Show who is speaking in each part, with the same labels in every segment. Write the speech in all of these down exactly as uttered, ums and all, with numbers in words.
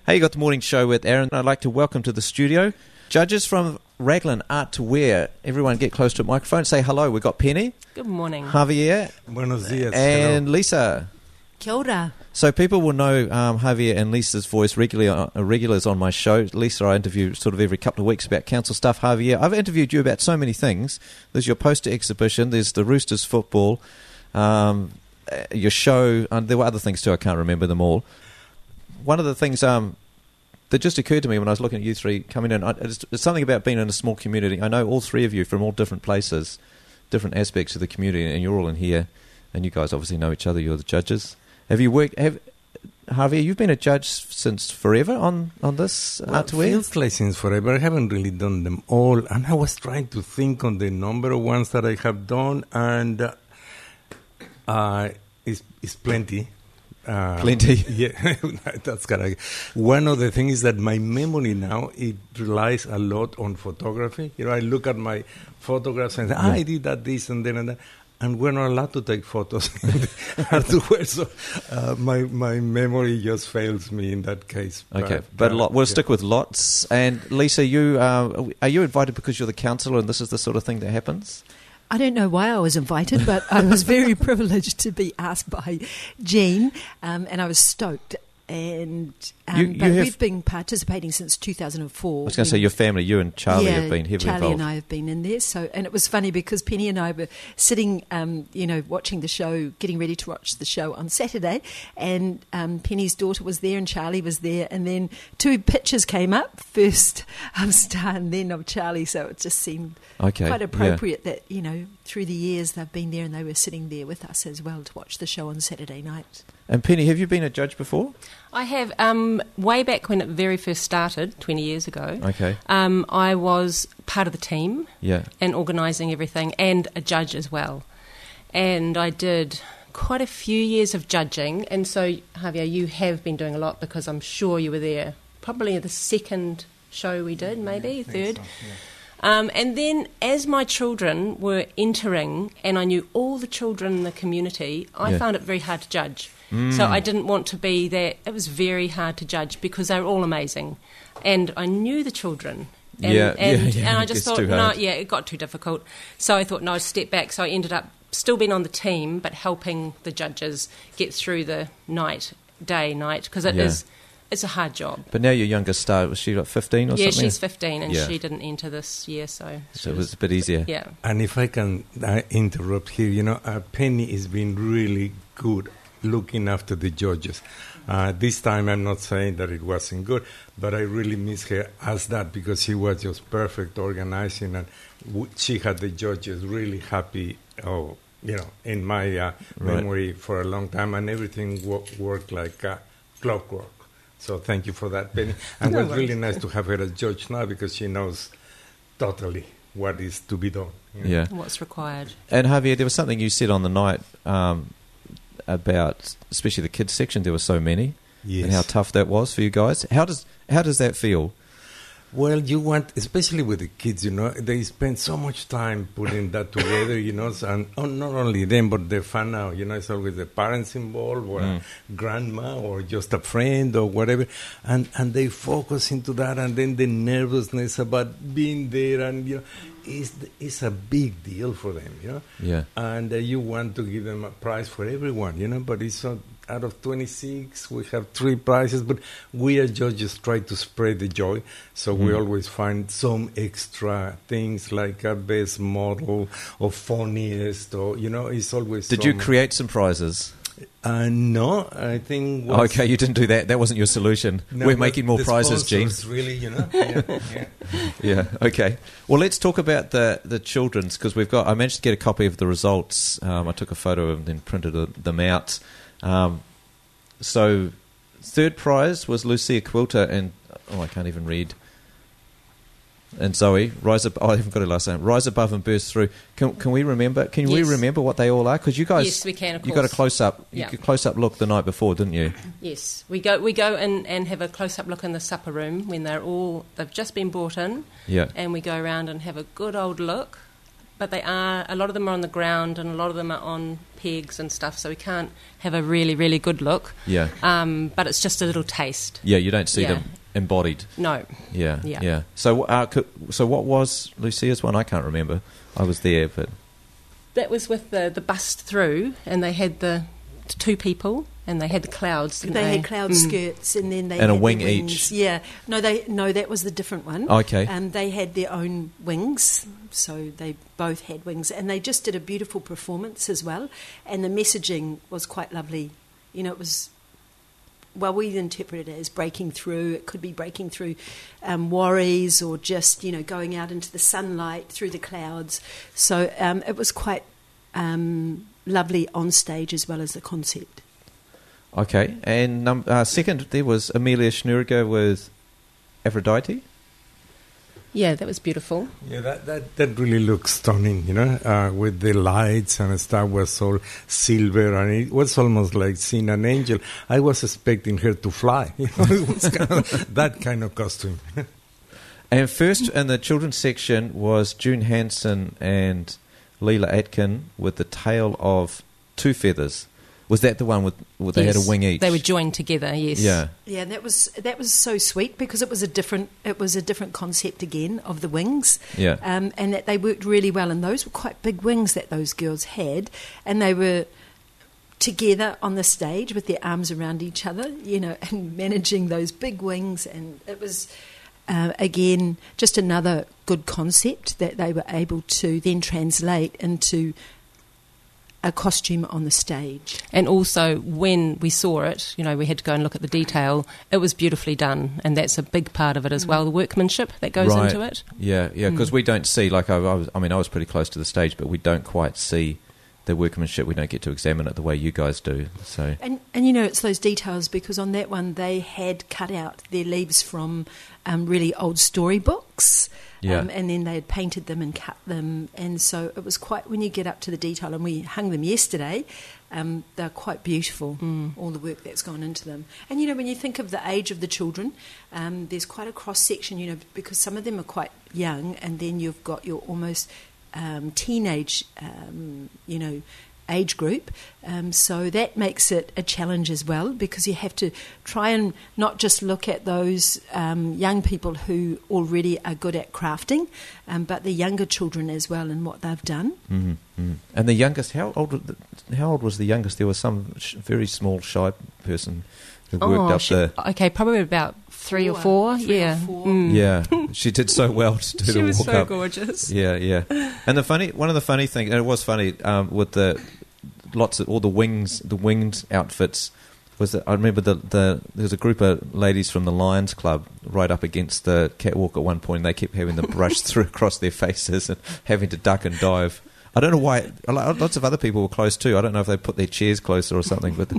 Speaker 1: Hey, you got the morning show with Aaron. I'd like to welcome to the studio judges from Raglan Art to Wear. Everyone get close to the microphone. Say hello. We've got Penny.
Speaker 2: Good morning.
Speaker 1: Javier.
Speaker 3: Buenos dias.
Speaker 1: And
Speaker 3: Hello.
Speaker 1: Lisa.
Speaker 4: Kia ora.
Speaker 1: So people will know um, Javier and Lisa's voice regularly, uh, regulars on my show. Lisa, I interview sort of every couple of weeks about council stuff. Javier, I've interviewed you about so many things. There's your poster exhibition. There's the Roosters football. Um, your show. And there were other things too. I can't remember them all. One of the things um, that just occurred to me when I was looking at you three coming in, I, it's, it's something about being in a small community. I know all three of you from all different places, different aspects of the community, and you're all in here. And you guys obviously know each other. You're the judges. Have you worked? Have Javier, you've been a judge since forever on, on this
Speaker 3: Well,
Speaker 1: Art to Wear?
Speaker 3: feels like since forever. I haven't really done them all, and I was trying to think on the number of ones that I have done, and uh, uh, it's, it's plenty. Uh,
Speaker 1: Plenty.
Speaker 3: Yeah, that's correct. One of the things is that my memory now, it relies a lot on photography. You know, I look at my photographs and say, ah, I did that, this, and then and that. And we're not allowed to take photos Art to Wear, so uh, my my memory just fails me in that case.
Speaker 1: Okay,
Speaker 3: but,
Speaker 1: but
Speaker 3: uh,
Speaker 1: lot, we'll
Speaker 3: yeah.
Speaker 1: stick with lots. And Lisa, you uh, are you invited because you're the councillor and this is the sort of thing that happens?
Speaker 4: I don't know why I was invited, but I was very privileged to be asked by Jean, um, and I was stoked. And um,
Speaker 1: You- you
Speaker 4: but
Speaker 1: have-
Speaker 4: we've been participating since two thousand four.
Speaker 1: I was going to say your family, you and Charlie
Speaker 4: yeah,
Speaker 1: have been heavily
Speaker 4: Charlie
Speaker 1: involved.
Speaker 4: and I have been in there. So, and it was funny because Penny and I were sitting, um, you know, watching the show, getting ready to watch the show on Saturday, and um, Penny's daughter was there and Charlie was there, and then two pictures came up, first of Star and then of Charlie. So it just seemed
Speaker 1: Okay,
Speaker 4: quite
Speaker 1: yeah.
Speaker 4: appropriate that, you know, through the years they've been there and they were sitting there with us as well to watch the show on Saturday night.
Speaker 1: And Penny, have you been a judge before?
Speaker 2: I have, um, way back when it very first started, twenty years ago,
Speaker 1: Okay.
Speaker 2: um, I was part of the team
Speaker 1: Yeah.
Speaker 2: and organising everything and a judge as well. And I did quite a few years of judging. And so, Javier, you have been doing a lot because I'm sure you were there probably the second show we did, maybe, third.
Speaker 3: So, yeah.
Speaker 2: Um, and then as my children were entering and I knew all the children in the community, I
Speaker 1: Yeah.
Speaker 2: found it very hard to judge.
Speaker 1: Mm.
Speaker 2: So I didn't want to be there. It was very hard to judge because they were all amazing. And I knew the children. And,
Speaker 1: Yeah,
Speaker 2: and,
Speaker 1: yeah, yeah,
Speaker 2: and I
Speaker 1: it
Speaker 2: just
Speaker 1: gets
Speaker 2: thought,
Speaker 1: too
Speaker 2: no,
Speaker 1: hard.
Speaker 2: yeah, it got too difficult. So I thought, no, step back. So I ended up still being on the team but helping the judges get through the night, day, night, because it
Speaker 1: Yeah.
Speaker 2: is, it's a hard job.
Speaker 1: But now your youngest star, was she like fifteen or
Speaker 2: Yeah,
Speaker 1: something?
Speaker 2: she's fifteen and
Speaker 1: Yeah.
Speaker 2: she didn't enter this year, so...
Speaker 1: So it was a bit easier.
Speaker 2: Yeah.
Speaker 3: And if I can uh, interrupt here, you know, uh, Penny has been really good looking after the judges. Uh, this time I'm not saying that it wasn't good, but I really miss her as that because she was just perfect organizing and w- she had the judges really happy, oh, you know, in my uh,
Speaker 1: Right.
Speaker 3: memory for a long time, and everything wo- worked like uh, clockwork. So thank you for that, Penny. And
Speaker 2: No
Speaker 3: it was really
Speaker 2: worries.
Speaker 3: nice to have her as judge now because she knows totally what is to be done. you know.
Speaker 1: Yeah.
Speaker 2: What's required.
Speaker 1: And Javier, there was something you said on the night um, about, especially the kids section. There were so many,
Speaker 3: Yes.
Speaker 1: and how tough that was for you guys. How does how does that feel?
Speaker 3: Well, you want, especially with the kids, you know, they spend so much time putting that together, you know, so- and oh, not only them, but their fun now, you know, it's always the parents involved, or
Speaker 1: Mm.
Speaker 3: a grandma, or just a friend, or whatever, and and they focus into that, and then the nervousness about being there, and you know, it's it's a big deal for them, you know,
Speaker 1: Yeah.
Speaker 3: and uh, you want to give them a prize for everyone, you know, but it's not. Out of twenty-six, we have three prizes, but we as judges try to spread the joy, so we
Speaker 1: Mm.
Speaker 3: always find some extra things like a best model or funniest, or, you know, it's always
Speaker 1: Did you
Speaker 3: some-
Speaker 1: create some prizes?
Speaker 3: Uh, no, I think... what's-
Speaker 1: Okay, you didn't do that. That wasn't your solution.
Speaker 3: No,
Speaker 1: We're
Speaker 3: but
Speaker 1: making more
Speaker 3: the
Speaker 1: prizes, Gene.
Speaker 3: sponsors really, you know, yeah, yeah.
Speaker 1: Yeah. Okay. Well, let's talk about the the children's because we've got. I managed to get a copy of the results. Um, I took a photo of them and printed uh, them out. Um, so, third prize was Lucia Quilter and oh, I can't even read. And Zoe, rise up. Oh, I haven't got her last name. Rise above and burst through. Can can we remember? Can we
Speaker 2: Yes.
Speaker 1: remember what they all are? Because you guys,
Speaker 2: Yes, we can, of
Speaker 1: you got a
Speaker 2: course.
Speaker 1: close up. You
Speaker 2: Yeah.
Speaker 1: got a close up look the night before, didn't you?
Speaker 2: Yes, we go we go in and have a close-up look in the supper room when they're all, they've just been brought in,
Speaker 1: Yeah.
Speaker 2: and we go around and have a good old look but they are, a lot of them are on the ground and a lot of them are on pegs and stuff, so we can't have a really, really good look.
Speaker 1: Yeah.
Speaker 2: Um, but it's just a little taste.
Speaker 1: Yeah, you don't see
Speaker 2: Yeah.
Speaker 1: them embodied.
Speaker 2: No.
Speaker 1: Yeah,
Speaker 2: Yeah.
Speaker 1: yeah. So, uh, co- so what was Lucia's one? I can't remember. I was there, but
Speaker 2: That was with the, the bust through, and they had the two people, and they had the clouds. Didn't
Speaker 4: They
Speaker 2: they,
Speaker 4: had cloud
Speaker 2: Mm.
Speaker 4: skirts, and then they
Speaker 1: And a
Speaker 4: had
Speaker 1: wing
Speaker 4: their wings.
Speaker 1: each.
Speaker 4: Yeah, no, they no, that was the different one.
Speaker 1: Okay.
Speaker 4: um, they had their own wings, so they both had wings, and they just did a beautiful performance as well. And the messaging was quite lovely. You know, it was. Well, we interpret it as breaking through. It could be breaking through um, worries, or just you know going out into the sunlight through the clouds. So um, it was quite um, lovely on stage as well as the concept.
Speaker 1: okay. And num- uh, second, there was Amelia Schnuriger with Aphrodite.
Speaker 2: Yeah, that was beautiful.
Speaker 3: Yeah, that, that, that really looks stunning, you know, uh, with the lights and stuff was all silver, and it was almost like seeing an angel. I was expecting her to fly, you know, it was kind of that kind of costume.
Speaker 1: And first in the children's section was June Hansen and Leela Atkin with the Tale of Two Feathers. Was that the one with, with they
Speaker 2: Yes.
Speaker 1: had a wing each?
Speaker 2: They were joined together, yes.
Speaker 1: Yeah.
Speaker 4: Yeah, and that was that was so sweet because it was a different it was a different concept again of the wings.
Speaker 1: Yeah.
Speaker 4: Um, and that they worked really well, and those were quite big wings that those girls had, and they were together on the stage with their arms around each other, you know, and managing those big wings, and it was uh, again just another good concept that they were able to then translate into a costume on the stage.
Speaker 2: And also, when we saw it, you know, we had to go and look at the detail. It was beautifully done, and that's a big part of it as well, the workmanship that goes
Speaker 1: Right.
Speaker 2: into it.
Speaker 1: Yeah, yeah, because
Speaker 2: Mm.
Speaker 1: we don't see, like, I, I, was, I mean, I was pretty close to the stage, but we don't quite see the workmanship. We don't get to examine it the way you guys do. So,
Speaker 4: And, and you know, it's those details because on that one they had cut out their leaves from um, really old storybooks.
Speaker 1: Yeah.
Speaker 4: Um, and then they had painted them and cut them. And so it was quite, when you get up to the detail, and we hung them yesterday, um, they're quite beautiful,
Speaker 2: Mm.
Speaker 4: all the work that's gone into them. And, you know, when you think of the age of the children, um, there's quite a cross-section, you know, because some of them are quite young, and then you've got your almost um, teenage, um, you know, age group. Um, so that makes it a challenge as well, because you have to try and not just look at those um, young people who already are good at crafting, um, but the younger children as well and what they've done.
Speaker 1: mm mm. And the youngest, how old? was the- How old was the youngest? There was some sh- very small, shy person who worked
Speaker 2: Oh,
Speaker 1: up
Speaker 2: she-
Speaker 1: the.
Speaker 2: Okay, probably about three or
Speaker 4: Four,
Speaker 2: four.
Speaker 4: three or
Speaker 2: yeah.
Speaker 4: four.
Speaker 2: Mm.
Speaker 1: Yeah, she did so well to do
Speaker 2: She
Speaker 1: the
Speaker 2: was
Speaker 1: walk
Speaker 2: so
Speaker 1: up.
Speaker 2: gorgeous.
Speaker 1: Yeah, yeah. And the funny, one of the funny things, and it was funny um, with the lots of all the wings, the winged outfits. Was that I remember the the there was a group of ladies from the Lions Club right up against the catwalk at one point. And they kept having the brush through across their faces and having to duck and dive. I don't know why. Lots of other people were close too. I don't know if they put their chairs closer or something, but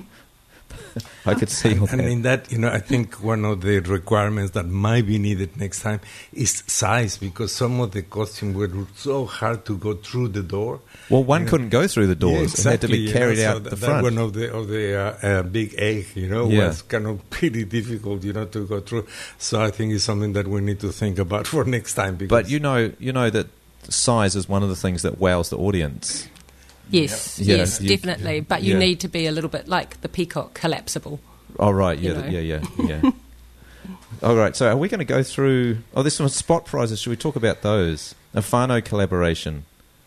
Speaker 1: I could see all
Speaker 3: And
Speaker 1: that.
Speaker 3: in that, you know, I think one of the requirements that might be needed next time is size, because some of the costumes were so hard to go through the door.
Speaker 1: Well, one
Speaker 3: you know.
Speaker 1: couldn't go through the doors.
Speaker 3: Yeah,
Speaker 1: It
Speaker 3: exactly,
Speaker 1: had to be
Speaker 3: you
Speaker 1: carried
Speaker 3: know, so
Speaker 1: out
Speaker 3: that,
Speaker 1: the
Speaker 3: that
Speaker 1: front.
Speaker 3: one of the of the uh, uh, big egg, you know,
Speaker 1: Yeah.
Speaker 3: was kind of pretty difficult, you know, to go through. So I think it's something that we need to think about for next time. Because
Speaker 1: But you know, you know that size is one of the things that wows the audience.
Speaker 2: Yes,
Speaker 1: Yeah,
Speaker 2: yes,
Speaker 1: you-
Speaker 2: definitely. But you
Speaker 1: yeah.
Speaker 2: need to be a little bit like the peacock, collapsible.
Speaker 1: Oh right, yeah,
Speaker 2: You know.
Speaker 1: th- yeah, yeah, yeah. All right, so are we going to go through? Oh, there's some spot prizes. Should we talk about those? A whānau collaboration.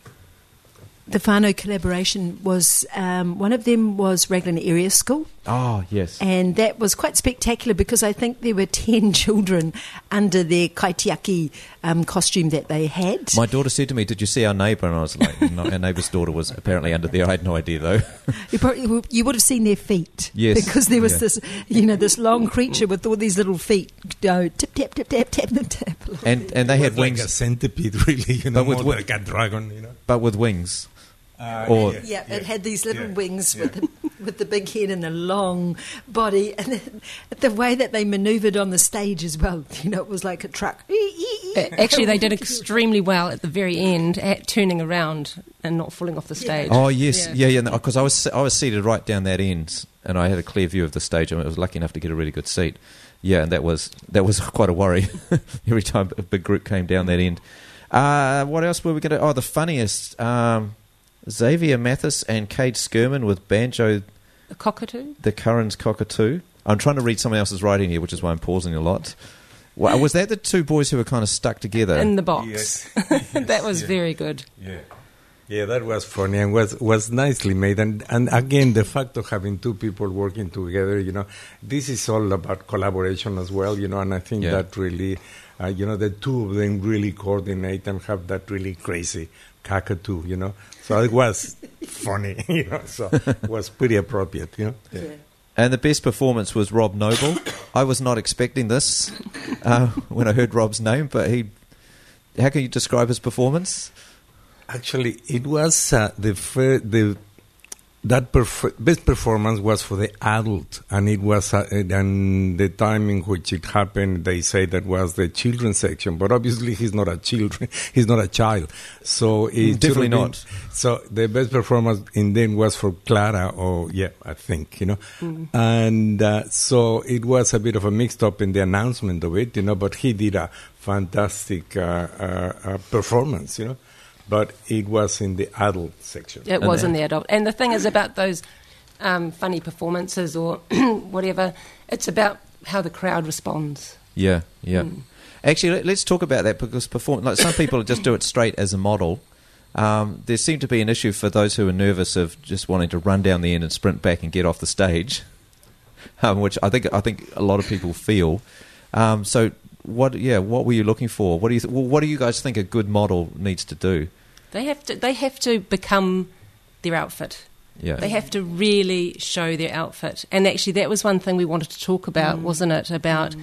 Speaker 4: The whānau collaboration was, um, one of them was Raglan Area School,
Speaker 1: Oh yes.
Speaker 4: and that was quite spectacular because I think there were ten children under their kaitiaki um, costume that they had.
Speaker 1: My daughter said to me, "Did you see our neighbour?" And I was like, no, "Our neighbour's daughter was apparently under there." I had no idea though.
Speaker 4: You, probably, you would have seen their feet.
Speaker 1: Yes,
Speaker 4: Because there was
Speaker 1: yeah.
Speaker 4: this, you know, this long creature with all these little feet. Go tip, tap, tip, tap, tap, tap, tap.
Speaker 1: And and they
Speaker 3: it
Speaker 1: had
Speaker 3: was like
Speaker 1: wings,
Speaker 3: a centipede, really, you know,
Speaker 1: But with
Speaker 3: more
Speaker 1: wi-
Speaker 3: like a dragon, you know.
Speaker 1: but with wings.
Speaker 3: Uh,
Speaker 1: Or-
Speaker 4: Yeah, it had these little
Speaker 3: yeah,
Speaker 4: wings
Speaker 3: yeah.
Speaker 4: with the, with the big head and the long body, and then the way that they manoeuvred on the stage as well. You know, it was like a truck.
Speaker 2: Uh, Actually, they did extremely well at the very end at turning around and not falling off the stage.
Speaker 1: Oh yes,
Speaker 2: Yeah.
Speaker 1: yeah, yeah. Because I was I was seated right down that end, and I had a clear view of the stage. I was lucky enough to get a really good seat. Yeah, and that was that was quite a worry every time a big group came down that end. Uh, what else were we going to... Oh, the funniest. Um, Xavier Mathis and Kate Skirman with Banjo...
Speaker 2: The cockatoo?
Speaker 1: The Curran's Cockatoo. I'm trying to read someone else's writing here, which is why I'm pausing a lot. Well, was that the two boys who were kind of stuck together?
Speaker 2: In the box.
Speaker 3: Yes.
Speaker 2: That was
Speaker 3: Yeah.
Speaker 2: very good.
Speaker 3: Yeah. Yeah, that was funny and was was nicely made. And and again, the fact of having two people working together, you know, this is all about collaboration as well, you know, and I think
Speaker 1: Yeah.
Speaker 3: that really, uh, you know, the two of them really coordinate and have that really crazy cockatoo, you know. So it was funny, you know, so it was pretty appropriate, you know. Yeah.
Speaker 4: Yeah.
Speaker 1: And the best performance was Rob Noble. I was not expecting this uh, when I heard Rob's name, but he... How can you describe his performance?
Speaker 3: Actually, it was uh, the fir- the that perf- best performance was for the adult, and it was uh, and the time in which it happened. They say that was the children's section, but obviously he's not a children, he's not a child, so it
Speaker 1: Definitely
Speaker 3: should have been-
Speaker 1: not.
Speaker 3: So the best performance in then was for Clara, or yeah, I think you know,
Speaker 2: Mm.
Speaker 3: and uh, so it was a bit of a mixed up in the announcement of it, you know, but he did a fantastic uh, uh, uh, performance, you know. But it was in the adult section.
Speaker 2: It
Speaker 1: And
Speaker 2: was
Speaker 1: the-
Speaker 2: in the adult. And the thing is about those um, funny performances or whatever, it's about how the crowd responds.
Speaker 1: Yeah, yeah.
Speaker 2: Mm.
Speaker 1: Actually, let- let's talk about that because perform- like some people just do it straight as a model. Um, there seemed to be an issue for those who are nervous of just wanting to run down the end and sprint back and get off the stage, um, which I think I think a lot of people feel. Um, so, what? Yeah, what were you looking for? What do you? Th- well, what do you guys think a good model needs to do?
Speaker 2: They have to. They have to become their outfit.
Speaker 1: Yeah,
Speaker 2: They have to really show their outfit. And actually, that was one thing we wanted to talk about, wasn't it? About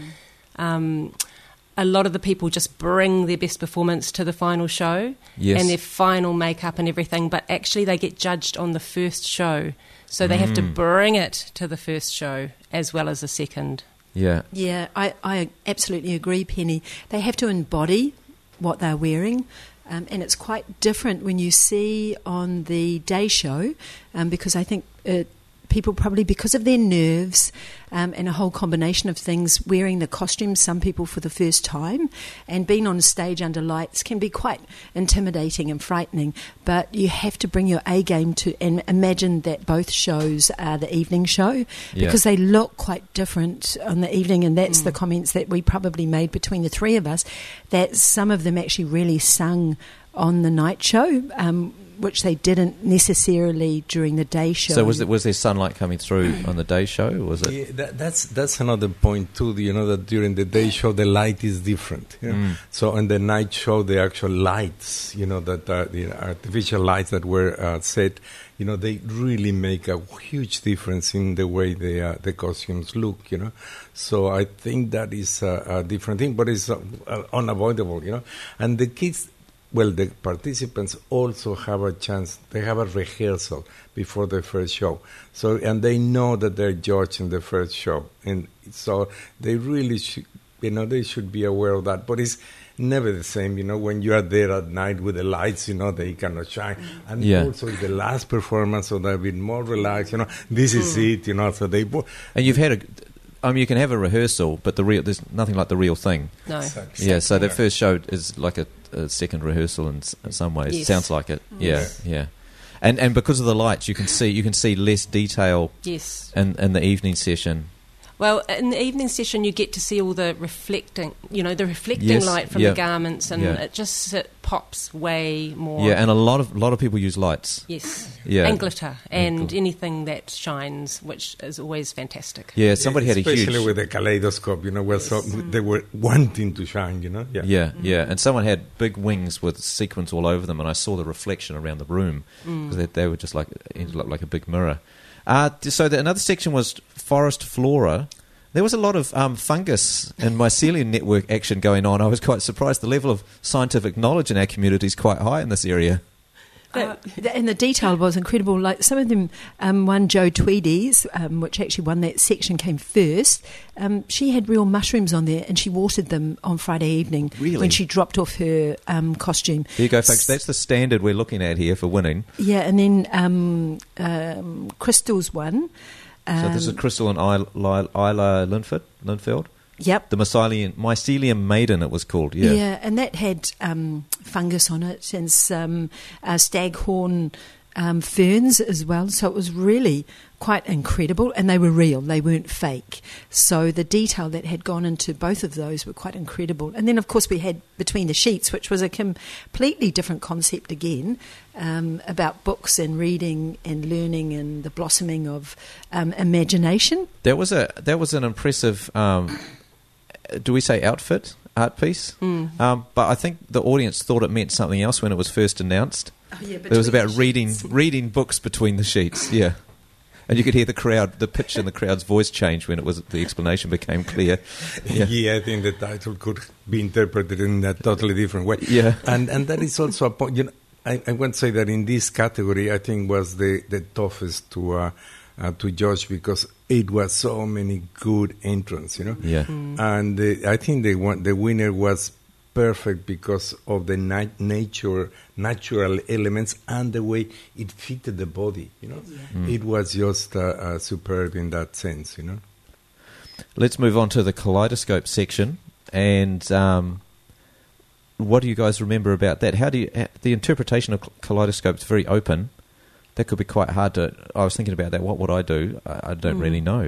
Speaker 2: um, a lot of the people just bring their best performance to the final show
Speaker 1: Yes.
Speaker 2: and their final makeup and everything, but actually they get judged on the first show. So they have to bring it to the first show as well as the second.
Speaker 1: yeah,
Speaker 4: Yeah, I, I absolutely agree, Penny. They have to embody what they're wearing. Um, and it's quite different when you see on the day show, um, because I think uh, people probably, because of their nerves um, and a whole combination of things, wearing the costumes, some people for the first time, and being on stage under lights can be quite intimidating and frightening. But you have to bring your A game to, and imagine that both shows are the evening show,
Speaker 1: Yeah.
Speaker 4: because they look quite different on the evening, and that's the comments that we probably made between the three of us, that some of them actually really sung on the night show, um, which they didn't necessarily during the day show.
Speaker 1: So was there, was there sunlight coming through on the day show? Or was it?
Speaker 3: Yeah, that, that's that's another point too. You know that during the day show the light is different. You know?
Speaker 1: Mm.
Speaker 3: So on the night show the actual lights, you know, that uh, the artificial lights that were uh, set, you know, they really make a huge difference in the way the uh, the costumes look. You know, so I think that is a, a different thing, but it's uh, uh, unavoidable. You know, and the kids. Well, the participants also have a chance. They have a rehearsal before the first show. So, and they know that they're judged in the first show. And so they really should, you know, they should be aware of that. But it's never the same, you know, when you are there at night with the lights, you know, they cannot shine. And
Speaker 1: Yeah.
Speaker 3: also it's the last performance, so they've been more relaxed, you know, this is it, you know, so they... bo-
Speaker 1: And you've had a. I mean, you can have a rehearsal, but the real there's nothing like the real thing.
Speaker 2: No.
Speaker 3: Exactly.
Speaker 1: Yeah, so the
Speaker 3: Yeah.
Speaker 1: first show is like a, a second rehearsal in, s- in some ways.
Speaker 2: Yes.
Speaker 1: Sounds like it. Yeah,
Speaker 2: Yes.
Speaker 1: yeah. And and because of the lights, you can see you can see less detail
Speaker 2: Yes.
Speaker 1: in in the evening session.
Speaker 2: Well, in the evening session, you get to see all the reflecting, you know, the reflecting
Speaker 1: Yes,
Speaker 2: light from
Speaker 1: yeah.
Speaker 2: the garments, and
Speaker 1: Yeah.
Speaker 2: it just it pops way more.
Speaker 1: Yeah, and a lot of lot of people use lights.
Speaker 2: yes,
Speaker 1: Yeah.
Speaker 2: and glitter, and
Speaker 1: glitter.
Speaker 2: anything that shines, which is always fantastic.
Speaker 1: Yeah, somebody had a
Speaker 3: Especially
Speaker 1: huge.
Speaker 3: with the kaleidoscope, you know, where so they were wanting to shine, you know. Yeah.
Speaker 1: Yeah, yeah, and someone had big wings with sequins all over them, and I saw the reflection around the room because they, they were just like it looked like a big mirror. Uh, so the, another section was forest flora. There was a lot of um, fungus and mycelium network action going on. I was quite surprised. The level of scientific knowledge in our community is quite high in this area.
Speaker 4: Uh, th- and the detail was incredible. Like some of them, um, one Joe Tweedy's, um, which actually won that section, came first. Um, she had real mushrooms on there, and she watered them on Friday evening
Speaker 1: Really?
Speaker 4: when she dropped off her um, costume.
Speaker 1: There you go, folks. That's the standard we're looking at here for winning.
Speaker 4: Yeah, and then um, um, Crystal's one.
Speaker 1: So this is
Speaker 4: Um,
Speaker 1: Crystal and Isla, Isla Linford, Linfield.
Speaker 4: Yep.
Speaker 1: The mycelium, mycelium maiden, it was called. Yeah.
Speaker 4: Yeah, and that had um, fungus on it and some uh, staghorn um, ferns as well. So it was really quite incredible, and they were real. They weren't fake. So the detail that had gone into both of those were quite incredible. And then, of course, we had Between the Sheets, which was a completely different concept again, um, about books and reading and learning and the blossoming of um, imagination.
Speaker 1: That was a that was an impressive. Um, do we say outfit, art piece?
Speaker 2: Mm.
Speaker 1: Um, but I think the audience thought it meant something else when it was first announced.
Speaker 4: Oh, yeah,
Speaker 1: It was about
Speaker 4: the
Speaker 1: reading
Speaker 4: sheets.
Speaker 1: reading books between the sheets. Yeah. And you could hear the crowd, the pitch in the crowd's voice change when it was the explanation became clear.
Speaker 3: Yeah.
Speaker 1: Yeah.
Speaker 3: I think the title could be interpreted in a totally different way.
Speaker 1: Yeah.
Speaker 3: And and that is also a point. You know, I, I want to say that in this category, I think was the, the toughest to uh, uh, to judge because it was so many good entrants. You know.
Speaker 1: Yeah.
Speaker 3: And the, I think the one, the winner was perfect because of the nat- nature, natural elements and the way it fitted the body. You know,
Speaker 1: Mm.
Speaker 3: it was just uh, uh, superb in that sense. You know.
Speaker 1: Let's move on to the kaleidoscope section. And um, what do you guys remember about that? How do you, ha- the interpretation of kaleidoscope is very open. That could be quite hard to. I was thinking about that. What would I do? I, I don't
Speaker 2: Mm.
Speaker 1: really know.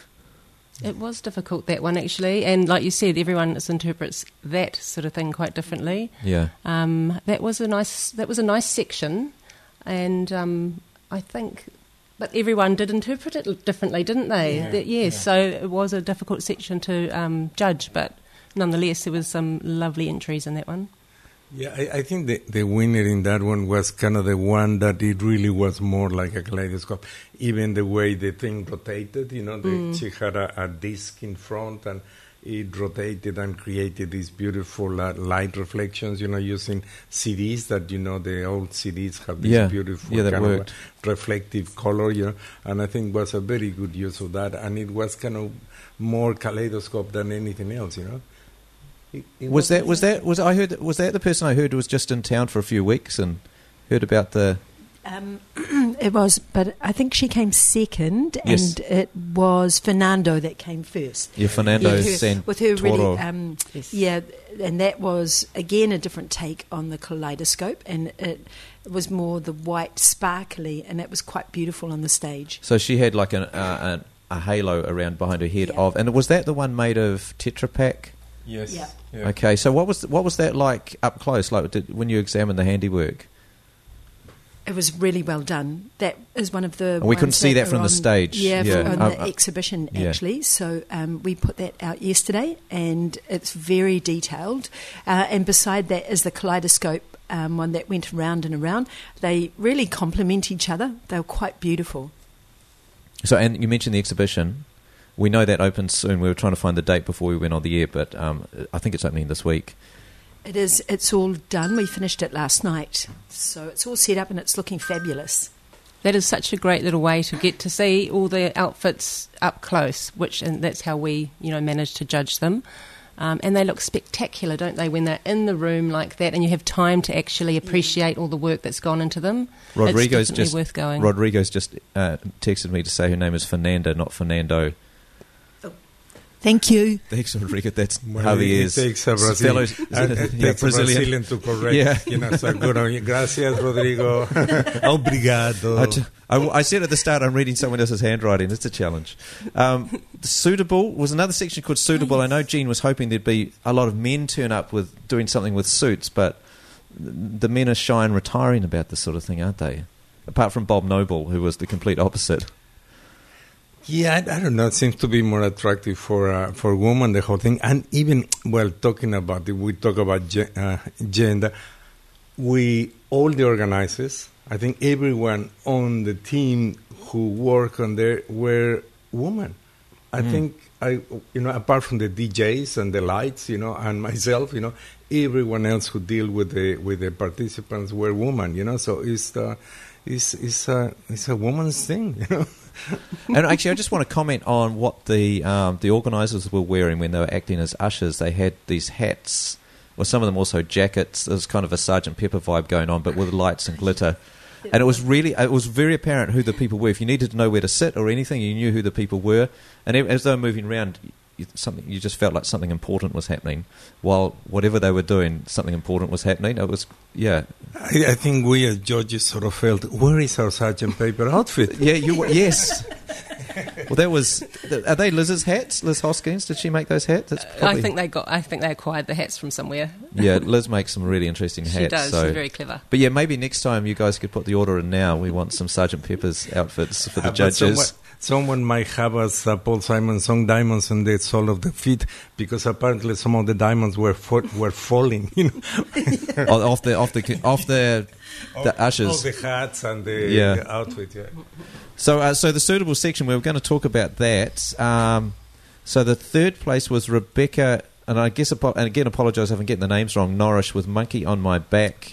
Speaker 2: It was difficult, that one, actually. And like you said, everyone interprets that sort of thing quite differently.
Speaker 1: Yeah.
Speaker 2: Um, that was a nice that was a nice section, and um, I think, but everyone did interpret it differently, didn't they?
Speaker 3: Yeah,
Speaker 2: That, yes,
Speaker 3: yeah.
Speaker 2: so it was a difficult section to um, judge, but nonetheless, there was some lovely entries in that one.
Speaker 3: Yeah, I, I think the, the winner in that one was kind of the one that it really was more like a kaleidoscope. Even the way the thing rotated, you know, the,
Speaker 2: Mm.
Speaker 3: she had a, a disc in front and it rotated and created these beautiful uh, light reflections, you know, using C Ds that, you know, the old C Ds have this
Speaker 1: Yeah.
Speaker 3: beautiful
Speaker 1: Yeah, that
Speaker 3: kind
Speaker 1: worked.
Speaker 3: of a reflective color, you know, and I think was a very good use of that. And it was kind of more kaleidoscope than anything else, you know. It, it
Speaker 1: Was that was that was I heard was that the person I heard was just in town for a few weeks and heard about the
Speaker 4: Um, it was, but I think she came second,
Speaker 1: Yes.
Speaker 4: and it was Fernando that came first.
Speaker 1: yeah, Fernando
Speaker 4: Yeah, her-
Speaker 1: Santoro.
Speaker 4: with her really, um,
Speaker 2: Yes.
Speaker 4: yeah, and that was again a different take on the kaleidoscope, and it was more the white sparkly, and that was quite beautiful on the stage.
Speaker 1: So she had like an, uh, an a halo around behind her head
Speaker 4: Yeah.
Speaker 1: of, and was that the one made of Tetra Pak?
Speaker 3: Yes.
Speaker 4: Yeah.
Speaker 3: Yeah.
Speaker 1: Okay, so what was what was that like up close? Like did, when you examined the handiwork,
Speaker 4: It was really well done. That is one of the.
Speaker 1: And we couldn't
Speaker 4: ones
Speaker 1: see that
Speaker 4: are
Speaker 1: from the
Speaker 4: on-
Speaker 1: stage.
Speaker 4: Yeah,
Speaker 1: Yeah.
Speaker 4: from- on
Speaker 1: Uh,
Speaker 4: the
Speaker 1: uh,
Speaker 4: exhibition
Speaker 1: yeah.
Speaker 4: actually. So um, we put that out yesterday, and it's very detailed. Uh, and beside that is the kaleidoscope um, one that went around and around. They really complement each other. They were quite beautiful.
Speaker 1: so and you mentioned the exhibition. We know that opens soon. We were trying to find the date before we went on the air, but um, I think it's opening this week.
Speaker 4: It is. It's all done. We finished it last night, so it's all set up and it's looking fabulous.
Speaker 2: That is such a great little way to get to see all the outfits up close, which and that's how we, you know, manage to judge them. Um, and they look spectacular, don't they, when they're in the room like that, and you have time to actually appreciate all the work that's gone into them.
Speaker 1: Rodrigo's
Speaker 2: it's definitely
Speaker 1: just
Speaker 2: worth going.
Speaker 1: Rodrigo's just uh, texted me to say her name is Fernanda, not Fernando.
Speaker 4: Thank you.
Speaker 1: Thanks, Rodrigo. That's
Speaker 3: Well,
Speaker 1: Javier's
Speaker 3: it takes a Brazil,
Speaker 1: fellow-
Speaker 3: and it
Speaker 1: yeah,
Speaker 3: takes a Brazilian to correct.
Speaker 1: Yeah.
Speaker 3: You know, so good on you. Gracias, Rodrigo. Obrigado.
Speaker 1: I, t- I, I said at the start I'm reading someone else's handwriting. It's a challenge. Um, suitable was another section called Suitable. I know Jean was hoping there'd be a lot of men turn up with doing something with suits, but the men are shy and retiring about this sort of thing, aren't they? Apart from Bob Noble, who was the complete opposite.
Speaker 3: Yeah, I, I don't know. It seems to be more attractive for uh, for women, the whole thing. And even, well, talking about it, we talk about ge- uh, gender. We, all the organizers, I think everyone on the team who work on there were women. I
Speaker 1: Mm.
Speaker 3: think, I, you know, apart from the D Js and the lights, you know, and myself, you know, everyone else who deal with the with the participants were women, you know. So it's uh, it's it's a it's a woman's thing, you know.
Speaker 1: And actually, I just want to comment on what the um, the organisers were wearing when they were acting as ushers. They had these hats, or some of them also jackets. There was kind of a Sergeant Pepper vibe going on, but with lights and glitter. And it was really, it was very apparent who the people were. If you needed to know where to sit or anything, you knew who the people were. And as they were moving around, you, something you just felt like something important was happening, while whatever they were doing, something important was happening. It was, yeah,
Speaker 3: I, I think we as judges sort of felt, where is our Sergeant Pepper outfit?
Speaker 1: yeah, you were, yes. Well, that was. Are they Liz's hats? Liz Hoskins? Did she make those hats? That's
Speaker 2: I think they got. I think they acquired the hats from somewhere.
Speaker 1: Yeah, Liz makes some really interesting hats.
Speaker 2: She does.
Speaker 1: So.
Speaker 2: She's very clever.
Speaker 1: But yeah, maybe next time you guys could put the order in now. We want some Sergeant Pepper's outfits for the
Speaker 3: Uh, but
Speaker 1: judges.
Speaker 3: Someone, someone might have us uh, Paul Simon song "Diamonds on the Sole of the Feet" because apparently some of the diamonds were fo- were falling. You know,
Speaker 1: Oh, off the off the off the the
Speaker 3: all,
Speaker 1: ushers.
Speaker 3: all the hats and the,
Speaker 1: Yeah.
Speaker 3: the outfit. Yeah.
Speaker 1: So, uh, so the suitable section, we were going to talk about that. Um, so the third place was Rebecca, and I guess, apo- and again, apologise if I'm getting the names wrong. Norrish with "Monkey on My Back."